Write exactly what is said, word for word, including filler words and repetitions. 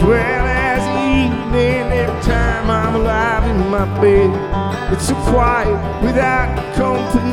well as evening. Every time I'm alive in my bed, it's so quiet without company.